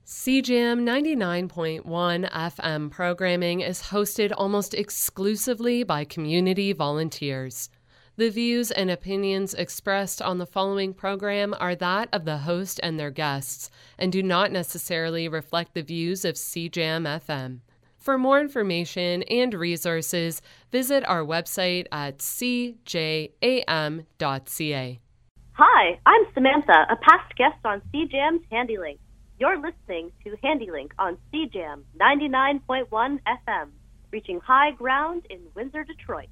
CJAM 99.1 FM programming is hosted almost exclusively by community volunteers. The views and opinions expressed on the following program are that of the host and their guests, and do not necessarily reflect the views of CJAM FM. For more information and resources, visit our website at cjam.ca. Hi, I'm Samantha, a past guest on CJAM's HandyLink. You're listening to HandyLink on CJAM 99.1 FM, reaching high ground in Windsor, Detroit.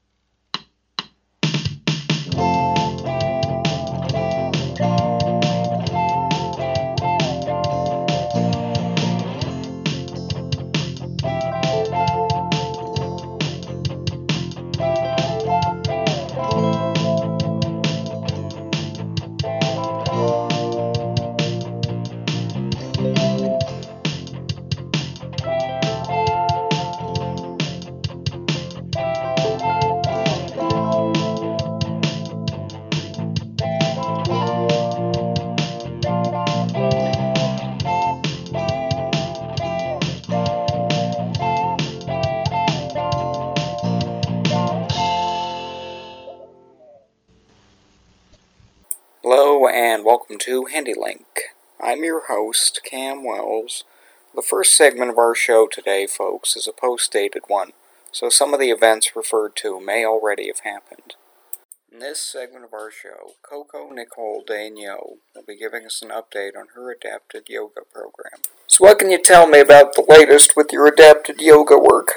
Hello and welcome to HandyLink. I'm your host, Cam Wells. The first segment of our show today, folks, is a post-dated one, so some of the events referred to may already have happened. In this segment of our show, Coco Nicole Daigneault will be giving us an update on her adapted yoga program. So what can you tell me about the latest with your adapted yoga work?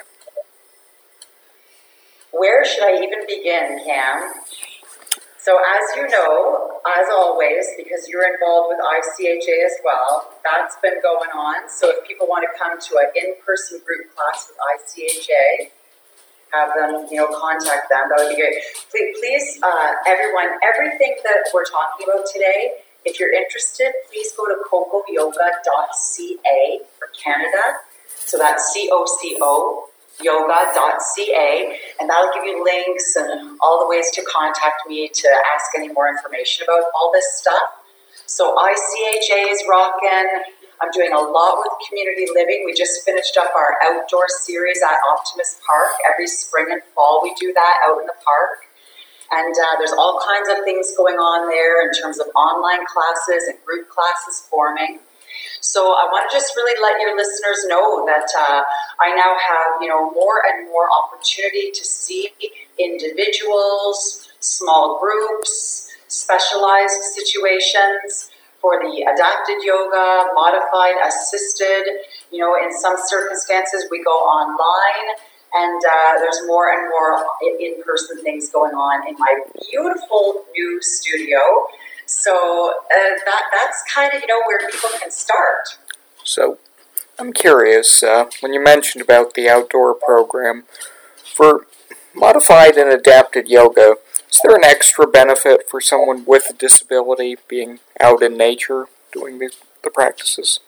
Where should I even begin, Cam? So as you know, as always, because you're involved with ICHA as well, that's been going on. So if people want to come to an in-person group class with ICHA, have them, contact them. That would be great. Please, everyone, everything that we're talking about today, if you're interested, please go to cocoyoga.ca for Canada. So that's COCO. yoga.ca, and that'll give you links and all the ways to contact me to ask any more information about all this stuff. So ICHA is rocking. I'm doing a lot with community living. We just finished up our outdoor series at Optimist Park. Every spring and fall we do that out in the park. And there's all kinds of things going on there in terms of online classes and group classes forming. So I want to just really let your listeners know that I now have, more and more opportunity to see individuals, small groups, specialized situations for the adapted yoga, modified, assisted. In some circumstances we go online, and there's more and more in-person things going on in my beautiful new studio. So that's kind of, where people can start. So, I'm curious, when you mentioned about the outdoor program, for modified and adapted yoga, is there an extra benefit for someone with a disability being out in nature doing the practices?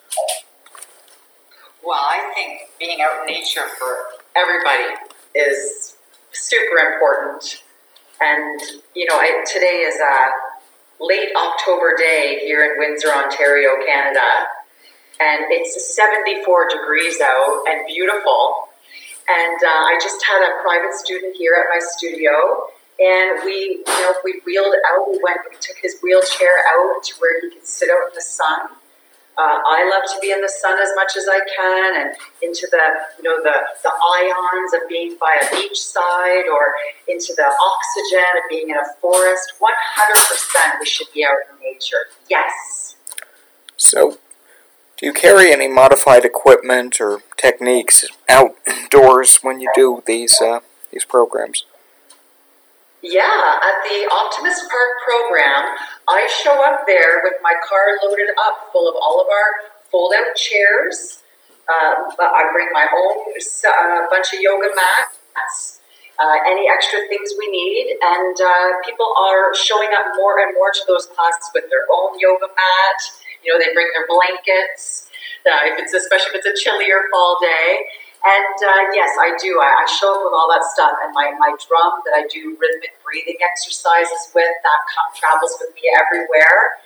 Well, I think being out in nature for everybody is super important. And, today is a late October day here in Windsor, Ontario, Canada. And it's 74 degrees out and beautiful. And I just had a private student here at my studio. And we wheeled out. We took his wheelchair out to where he could sit out in the sun. I love to be in the sun as much as I can, and into the ions of being by a beachside, or into the oxygen of being in a forest. 100% we should be out in nature. Yes. So, do you carry any modified equipment or techniques outdoors when you do these programs? Yeah, at the Optimist Park program, I show up there with my car loaded up full of all of our fold-out chairs. I bring my own bunch of yoga mats, any extra things we need, and people are showing up more and more to those classes with their own yoga mat. They bring their blankets, especially if it's a chillier fall day. And yes, I do. I show up with all that stuff, and my drum that I do rhythmic breathing exercises with, that travels with me everywhere.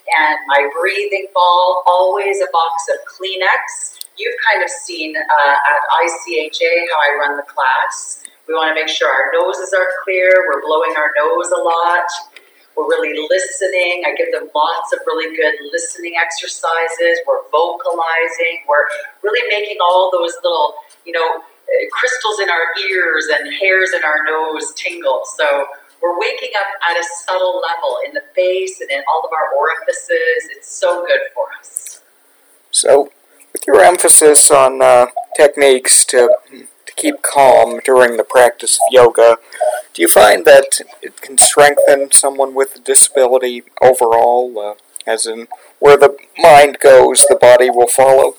and my breathing ball, always a box of Kleenex. You've kind of seen at ICHA how I run the class. We want to make sure our noses are clear. We're blowing our nose a lot. We're really listening. I give them lots of really good listening exercises. We're vocalizing. We're really making all those little, crystals in our ears and hairs in our nose tingle. So we're waking up at a subtle level in the face and in all of our orifices. It's so good for us. So, with your emphasis on techniques to keep calm during the practice of yoga, do you find that it can strengthen someone with a disability overall, as in where the mind goes, the body will follow?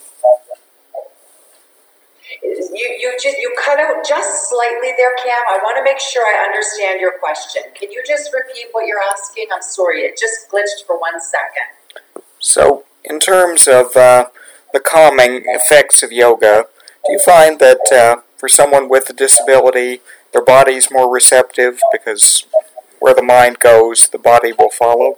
You cut out just slightly there, Cam. I want to make sure I understand your question. Can you just repeat what you're asking? I'm sorry, it just glitched for 1 second. So, in terms of the calming effects of yoga, do you find that for someone with a disability, their body's more receptive because where the mind goes, the body will follow?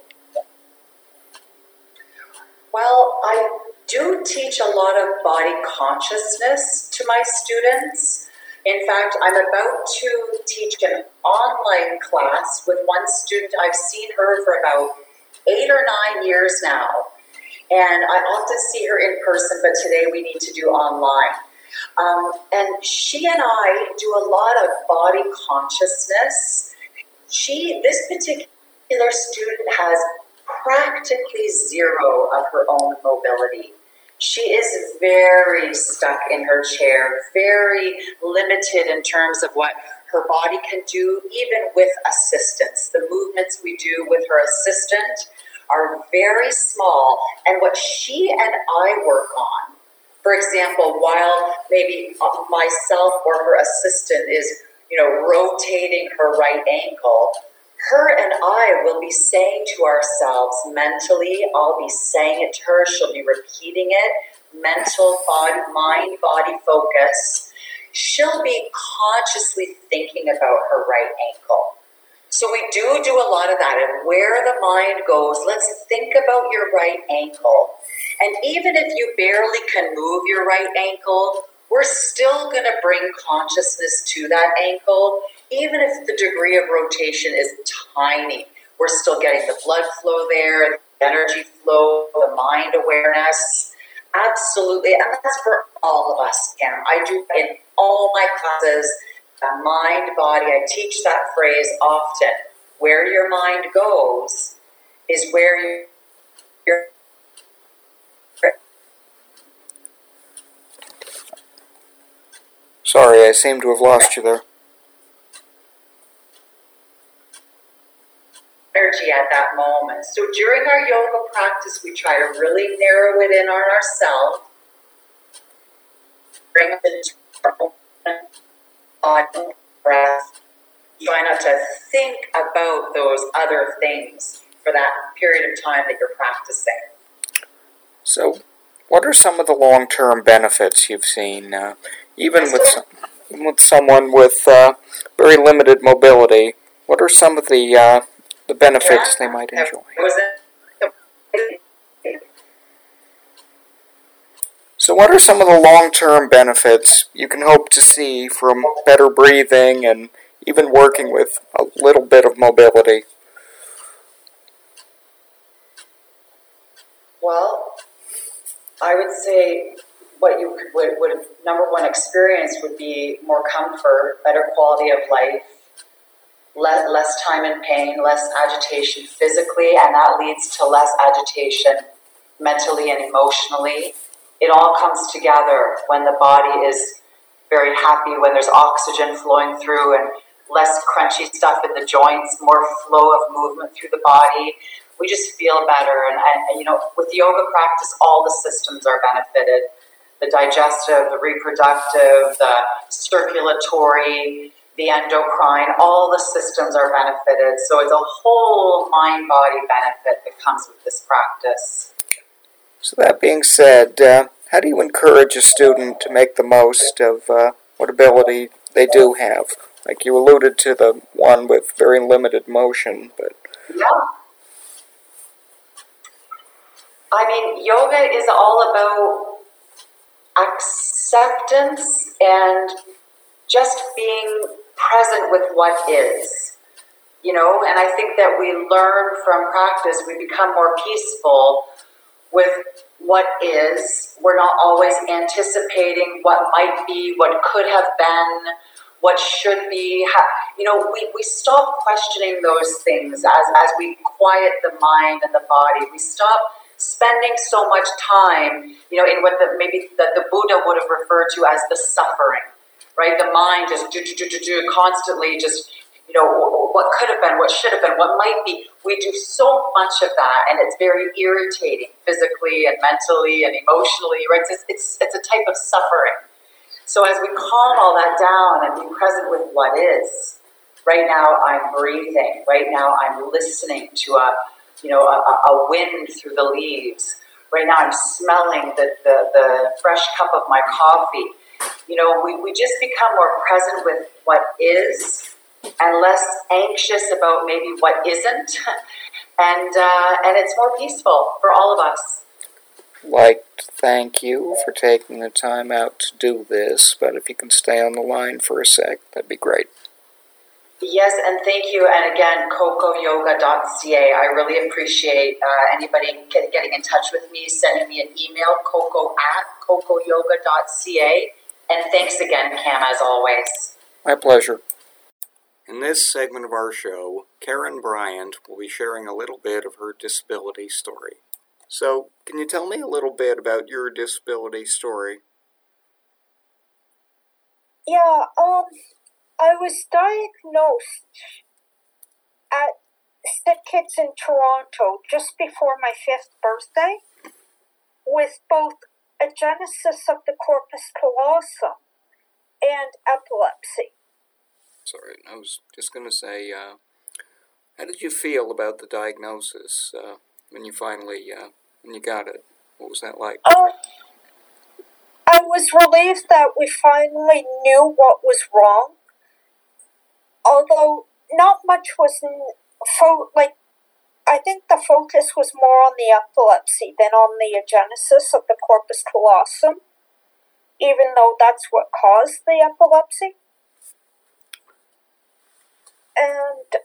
Well, I do teach a lot of body consciousness to my students. In fact, I'm about to teach an online class with one student. I've seen her for about 8 or 9 years now. And I often see her in person, but today we need to do online. And she and I do a lot of body consciousness. This particular student has practically zero of her own mobility. She is very stuck in her chair, very limited in terms of what her body can do, even with assistance. The movements we do with her assistant are very small, and what she and I work on, for example, while maybe myself or her assistant is, rotating her right ankle, her and I will be saying to ourselves mentally, I'll be saying it to her, she'll be repeating it, mental, mind, body focus. She'll be consciously thinking about her right ankle. So we do a lot of that, and where the mind goes, let's think about your right ankle. And even if you barely can move your right ankle, we're still going to bring consciousness to that ankle, even if the degree of rotation is tiny. We're still getting the blood flow there, the energy flow, the mind awareness. Absolutely, and that's for all of us, Cam. I do in all my classes, mind, body. I teach that phrase often. Where your mind goes is where your Sorry, I seem to have lost you there. Energy at that moment. So during our yoga practice, we try to really narrow it in on ourselves. Bring it into our body, breath. Try not to think about those other things for that period of time that you're practicing. So, what are some of the long-term benefits you've seen, even with someone with very limited mobility? What are some of the benefits they might enjoy? So what are some of the long-term benefits you can hope to see from better breathing and even working with a little bit of mobility? Well, I would say what you would number one experience would be more comfort, better quality of life, less time in pain, less agitation physically, and that leads to less agitation mentally and emotionally. It all comes together when the body is very happy, when there's oxygen flowing through and less crunchy stuff in the joints, more flow of movement through the body. We just feel better. And with yoga practice, all the systems are benefited. The digestive, the reproductive, the circulatory, the endocrine, all the systems are benefited. So it's a whole mind-body benefit that comes with this practice. So that being said, how do you encourage a student to make the most of what ability they do have? Like you alluded to the one with very limited motion, but... Yeah. I mean, yoga is all about acceptance and just being present with what is, and I think that we learn from practice, we become more peaceful with what is. We're not always anticipating what might be, what could have been, what should be. We stop questioning those things as we quiet the mind and the body. We stop spending so much time, in what maybe the Buddha would have referred to as the suffering, right? The mind just constantly just, what could have been, what should have been, what might be. We do so much of that, and it's very irritating physically and mentally and emotionally, right? It's a type of suffering. So as we calm all that down and be present with what is, right now I'm breathing, right now I'm listening to a wind through the leaves, right now I'm smelling the fresh cup of my coffee. We just become more present with what is and less anxious about maybe what isn't, and it's more peaceful for all of us. Like to thank you for taking the time out to do this, but if you can stay on the line for a sec, that'd be great. Yes, and thank you. And again, cocoyoga.ca. I really appreciate anybody getting in touch with me, sending me an email, coco@cocoyoga.ca. And thanks again, Cam, as always. My pleasure. In this segment of our show, Karen Bryant will be sharing a little bit of her disability story. So, can you tell me a little bit about your disability story? Yeah, I was diagnosed at Sick Kids in Toronto just before my 5th birthday with both agenesis of the corpus callosum and epilepsy. Sorry, I was just going to say, how did you feel about the diagnosis when you finally, when you got it? What was that like? I was relieved that we finally knew what was wrong, although not much was, I think the focus was more on the epilepsy than on the agenesis of the corpus callosum, even though that's what caused the epilepsy. And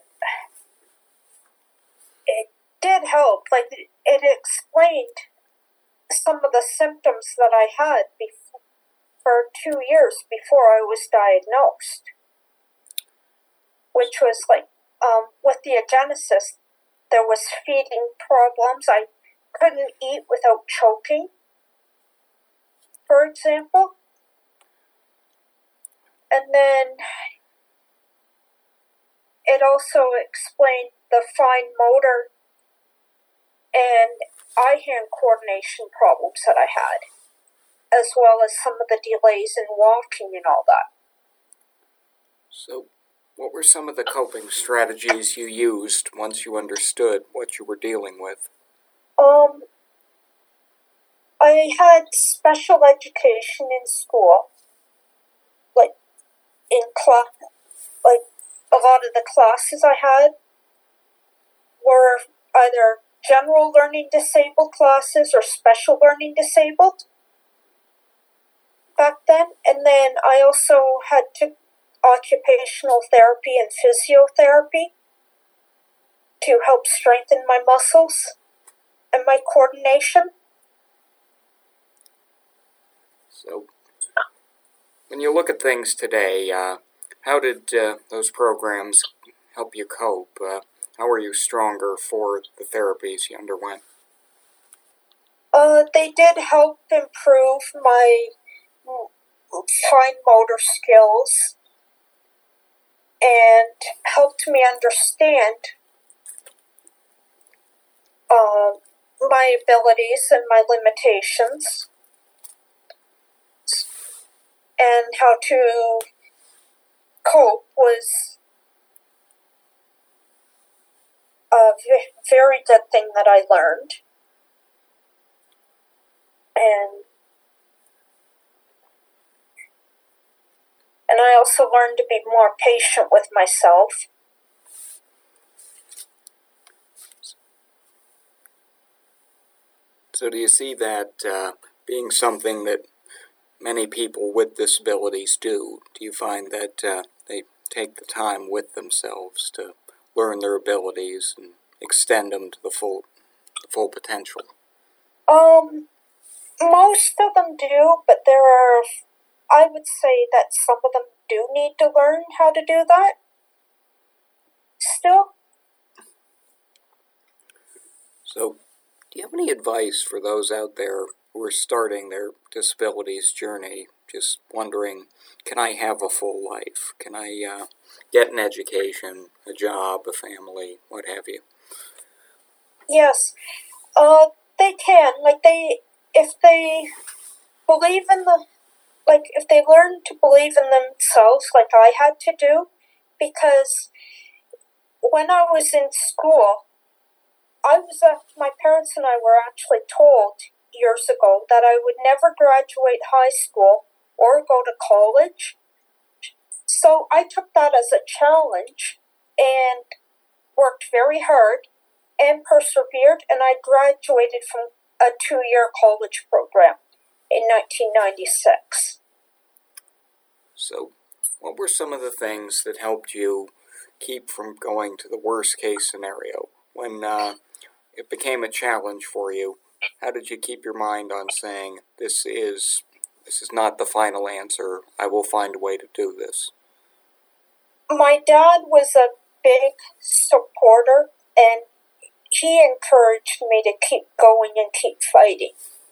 it did help. It explained some of the symptoms that I had for 2 years before I was diagnosed, which was with the agenesis, there was feeding problems. I couldn't eat without choking, for example. And then it also explained the fine motor and eye-hand coordination problems that I had, as well as some of the delays in walking and all that. So, what were some of the coping strategies you used once you understood what you were dealing with? I had special education in school, in class, a lot of the classes I had were either general learning disabled classes or special learning disabled back then. And then I also had to occupational therapy and physiotherapy to help strengthen my muscles and my coordination. So, when you look at things today, how did those programs help you cope? How are you stronger for the therapies you underwent? They did help improve my fine motor skills and helped me understand my abilities and my limitations and how to cope was a very good thing that I learned. And I also learned to be more patient with myself. So do you see that being something that many people with disabilities do? Do you find that they take the time with themselves to learn their abilities and extend them to the full potential? Most of them do, but I would say that some of them do need to learn how to do that still. So, do you have any advice for those out there who are starting their disabilities journey, just wondering, can I have a full life? Can I get an education, a job, a family, what have you? Yes, they can. If they believe in if they learn to believe in themselves, like I had to do, because when I was in school, my parents and I were actually told years ago that I would never graduate high school or go to college. So I took that as a challenge and worked very hard and persevered, and I graduated from a 2-year college program in 1996. So, what were some of the things that helped you keep from going to the worst case scenario? When it became a challenge for you, how did you keep your mind on saying, this is not the final answer, I will find a way to do this? My dad was a big supporter, and he encouraged me to keep going and keep fighting.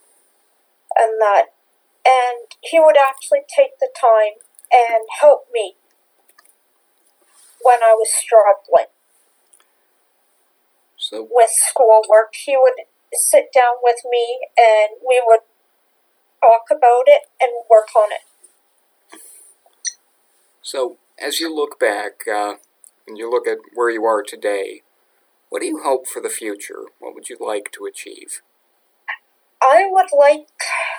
And he would actually take the time and help me when I was struggling. So, with schoolwork, he would sit down with me and we would talk about it and work on it. So, as you look back and you look at where you are today, what do you hope for the future? What would you like to achieve? I would like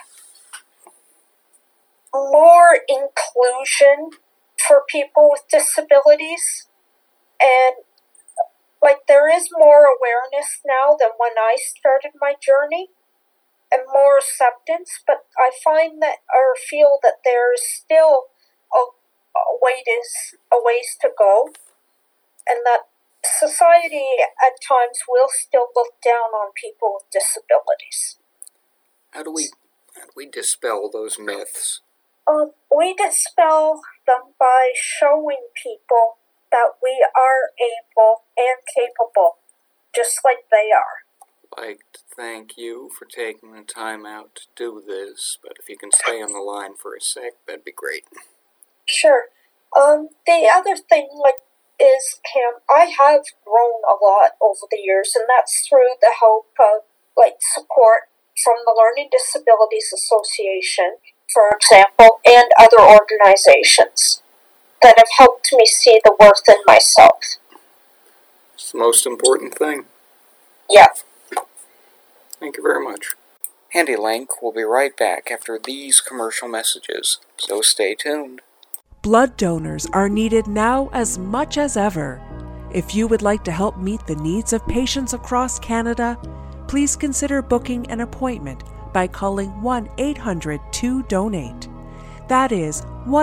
more inclusion for people with disabilities, and there is more awareness now than when I started my journey, and more acceptance, but I find that, or feel that there's still a ways to go, and that society at times will still look down on people with disabilities. How do we dispel those myths? We dispel them by showing people that we are able and capable, just like they are. I'd like to thank you for taking the time out to do this, but if you can stay on the line for a sec, that'd be great. Sure. The other thing, is, Cam, I have grown a lot over the years, and that's through the help of, support from the Learning Disabilities Association, for example, and other organizations that have helped me see the worth in myself. It's the most important thing. Yeah. Thank you very much. HandyLink will be right back after these commercial messages, so stay tuned. Blood donors are needed now as much as ever. If you would like to help meet the needs of patients across Canada, please consider booking an appointment by calling 1-800-2-DONATE. That is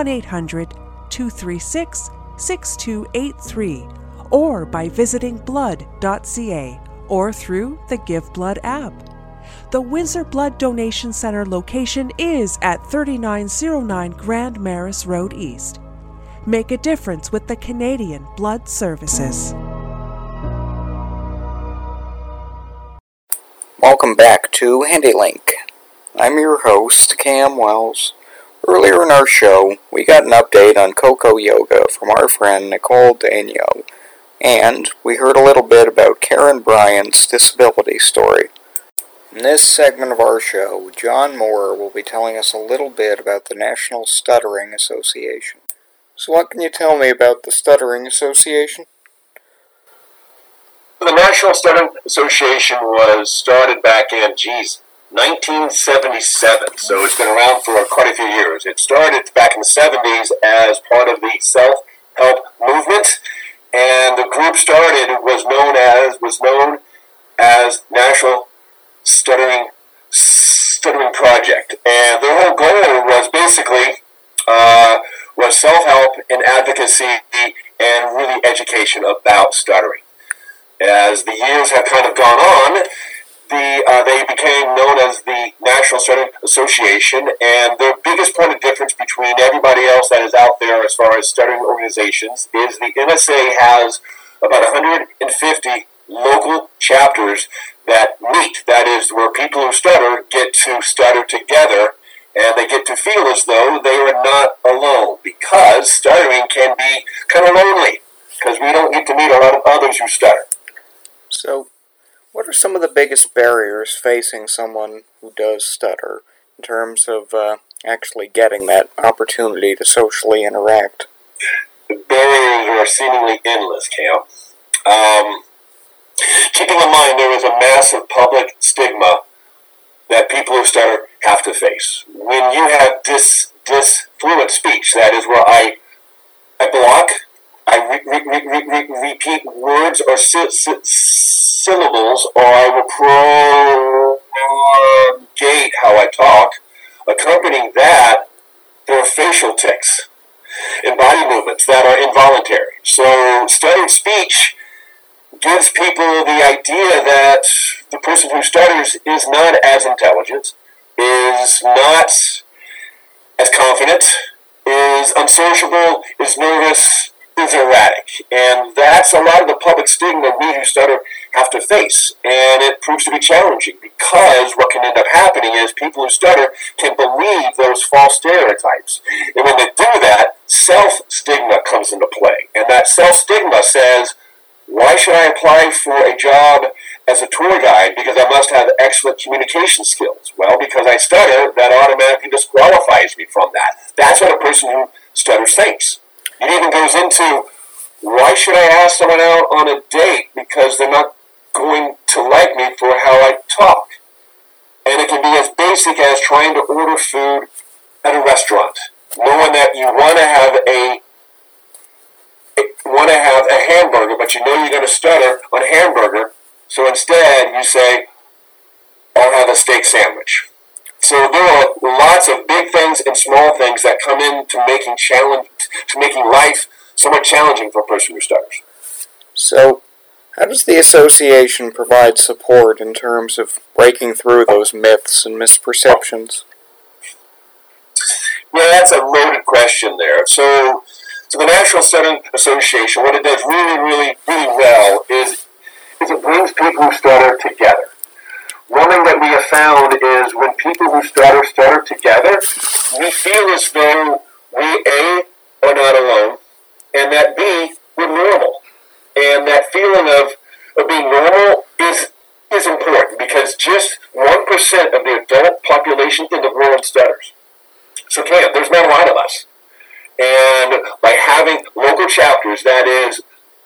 1-800-236-6283, or by visiting blood.ca or through the Give Blood app. The Windsor Blood Donation Center location is at 3909 Grand Maris Road East. Make a difference with the Canadian Blood Services. Welcome back to HandyLink. I'm your host, Cam Wells. Earlier in our show, we got an update on Coco Yoga from our friend Nicole Daigneault, and we heard a little bit about Karen Bryant's disability story. In this segment of our show, John Moore will be telling us a little bit about the National Stuttering Association. So what can you tell me about the Stuttering Association? The National Stuttering Association was started back in, 1977, so it's been around for quite a few years. It started back in the 70s as part of the self-help movement, and the group started was known as National Stuttering Stuttering Project, and their whole goal was basically was self-help and advocacy and really education about stuttering. As the years have kind of gone on, they became known as the National Stuttering Association, and their biggest point of difference between everybody else that is out there as far as stuttering organizations is the NSA has about 150 local chapters that meet. That is where people who stutter get to stutter together, and they get to feel as though they are not alone, because stuttering can be kind of lonely, because we don't get to meet a lot of others who stutter. So, what are some of the biggest barriers facing someone who does stutter in terms of actually getting that opportunity to socially interact? The barriers are seemingly endless, Cam. Keeping in mind there is a massive public stigma that people who stutter have to face. When you have disfluent speech, that is where I block, I repeat words or syllables, or I will prolongate how I talk. Accompanying that, there are facial tics and body movements that are involuntary. So stuttered speech gives people the idea that the person who stutters is not as intelligent, is not as confident, is unsociable, is nervous, is erratic. And that's a lot of the public stigma we who stutter have to face. And it proves to be challenging, because what can end up happening is people who stutter can believe those false stereotypes. And when they do that, self-stigma comes into play. And that self-stigma says, why should I apply for a job as a tour guide because I must have excellent communication skills? Well, because I stutter, that automatically disqualifies me from that. That's what a person who stutters thinks. It even goes into, why should I ask someone out on a date because they're not going to like me for how I talk? And it can be as basic as trying to order food at a restaurant, knowing that you want to have a hamburger, but you know you're going to stutter on a hamburger, so instead you say, I'll have a steak sandwich. So there are lots of big things and small things that come into making life somewhat challenging for a person who stutters. So, how does the association provide support in terms of breaking through those myths and misperceptions? Yeah, that's a loaded question there. So the National Stuttering Association, what it does really, really, really well is it brings people who stutter together. One thing that we have found is when people who stutter together, we feel as though we, A, are not alone, and that B, we're normal. And that feeling of being normal is important, because just 1% of the adult population in the world stutters. So, Cam, there's not a lot of us. And by having local chapters, that is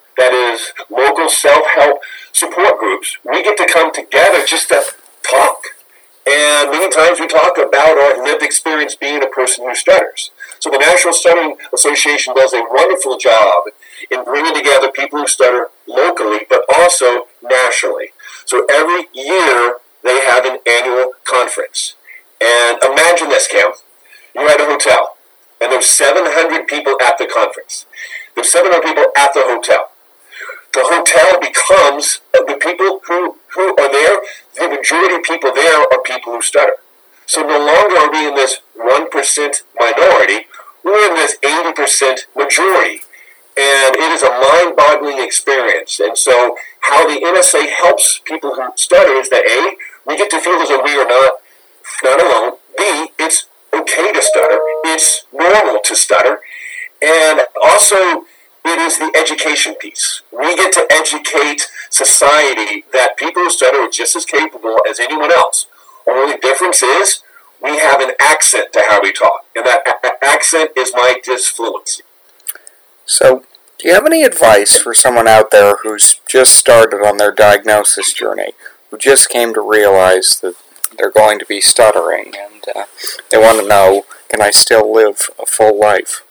local self-help support groups, we get to come together just to talk. And many times we talk about our lived experience being a person who stutters. So the National Stuttering Association does a wonderful job in bringing together people who stutter locally, but also nationally. So every year they have an annual conference. And imagine this, Cam. You're at a hotel, and there's 700 people at the conference. There's 700 people at the hotel. The hotel becomes, the people who are there, the majority of people there are people who stutter. So no longer are we in this 1% minority, we're in this 80% majority. And it is a mind-boggling experience. And so how the NSA helps people who stutter is that A, we get to feel as though we are not alone. B, it's okay to stutter. It's normal to stutter. And also, it is the education piece. We get to educate society that people who stutter are just as capable as anyone else. Only difference is we have an accent to how we talk, and that accent is my disfluency. So, do you have any advice for someone out there who's just started on their diagnosis journey, who just came to realize that they're going to be stuttering, and they want to know, can I still live a full life?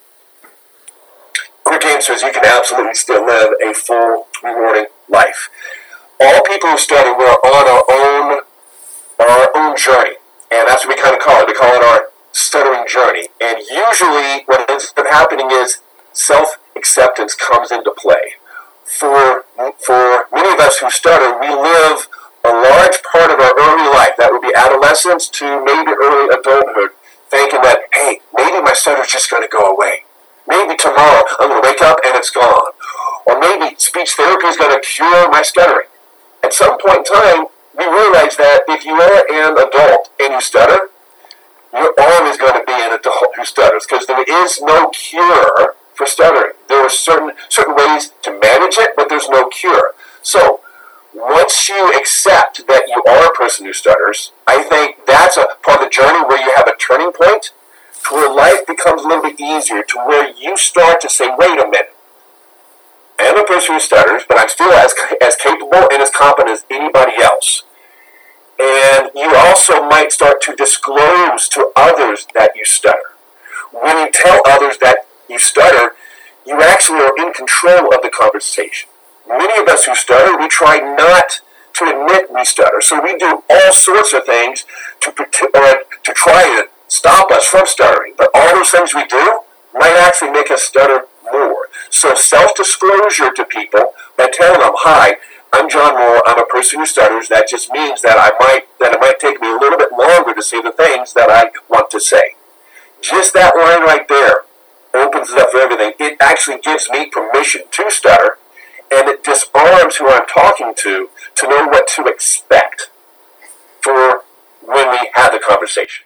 Quick answer is you can absolutely still live a full, rewarding life. All people who stutter, we're on our own journey. And that's what we kind of call it. We call it our stuttering journey. And usually what ends up happening is self-acceptance comes into play. For many of us who stutter, we live a large part of our early life, that would be adolescence to maybe early adulthood, thinking that, hey, maybe my stutter's just going to go away. Maybe tomorrow I'm going to wake up and it's gone. Or maybe speech therapy is going to cure my stuttering. At some point in time, we realize that if you are an adult and you stutter, you're always going to be an adult who stutters, because there is no cure for stuttering. There are certain ways to manage it, but there's no cure. So once you accept that you are a person who stutters, I think that's a part of the journey where you have a turning point to where life becomes a little bit easier, to where you start to say, wait a minute, I'm a person who stutters, but I'm still as capable and as competent as anybody else. And you also might start to disclose to others that you stutter. When you tell others that you stutter, you actually are in control of the conversation. Many of us who stutter, we try not to admit we stutter. So we do all sorts of things to try to stop us from stuttering. But all those things we do might actually make us stutter more. So self-disclosure to people by telling them, hi, I'm John Moore, I'm a person who stutters. That just means that it might take me a little bit longer to say the things that I want to say. Just that line right there opens it up for everything. It actually gives me permission to stutter, and it disarms who I'm talking to know what to expect for when we have the conversation.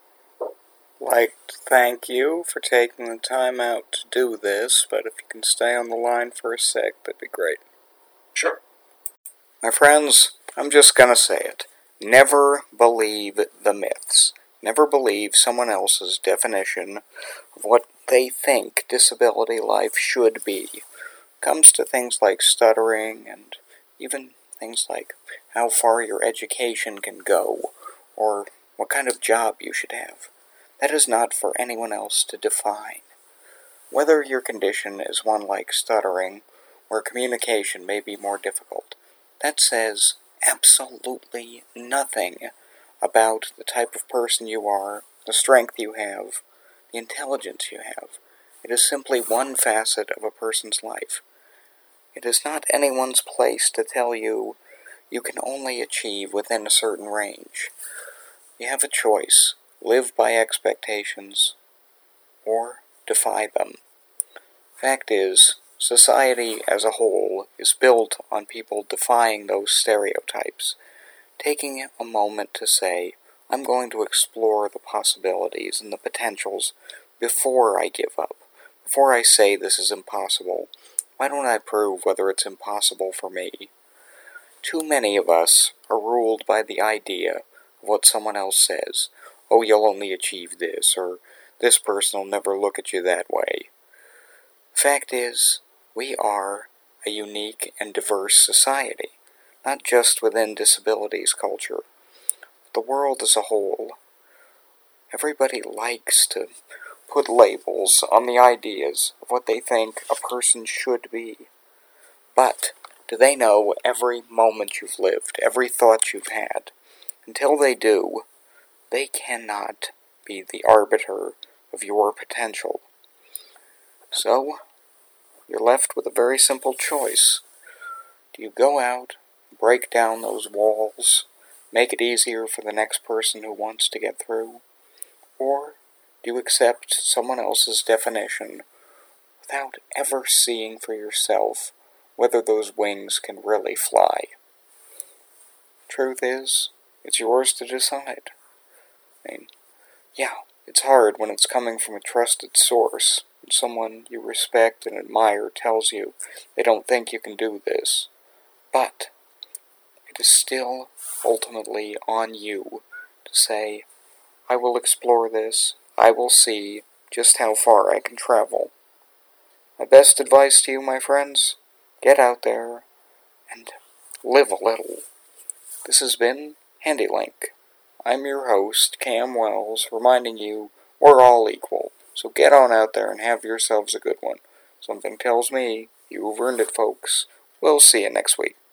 Like to thank you for taking the time out to do this, but if you can stay on the line for a sec, that'd be great. Sure. My friends, I'm just gonna say it. Never believe the myths. Never believe someone else's definition of what they think disability life should be. It comes to things like stuttering and even things like how far your education can go or what kind of job you should have. That is not for anyone else to define. Whether your condition is one like stuttering or communication may be more difficult, that says absolutely nothing about the type of person you are, the strength you have, the intelligence you have. It is simply one facet of a person's life. It is not anyone's place to tell you you can only achieve within a certain range. You have a choice. Live by expectations or defy them. Fact is, society as a whole is built on people defying those stereotypes, taking a moment to say, I'm going to explore the possibilities and the potentials before I give up, before I say this is impossible. Why don't I prove whether it's impossible for me? Too many of us are ruled by the idea of what someone else says. Oh, you'll only achieve this, or this person will never look at you that way. Fact is, we are a unique and diverse society, not just within disabilities culture, but the world as a whole. Everybody likes to put labels on the ideas of what they think a person should be. But do they know every moment you've lived, every thought you've had? Until they do, they cannot be the arbiter of your potential. So, you're left with a very simple choice. Do you go out, break down those walls, make it easier for the next person who wants to get through? Or do you accept someone else's definition without ever seeing for yourself whether those wings can really fly? Truth is, it's yours to decide. It's hard when it's coming from a trusted source, and someone you respect and admire tells you they don't think you can do this. But it is still ultimately on you to say, I will explore this, I will see just how far I can travel. My best advice to you, my friends, get out there and live a little. This has been HandyLink. I'm your host, Cam Wells, reminding you we're all equal, so get on out there and have yourselves a good one. Something tells me you've earned it, folks. We'll see you next week.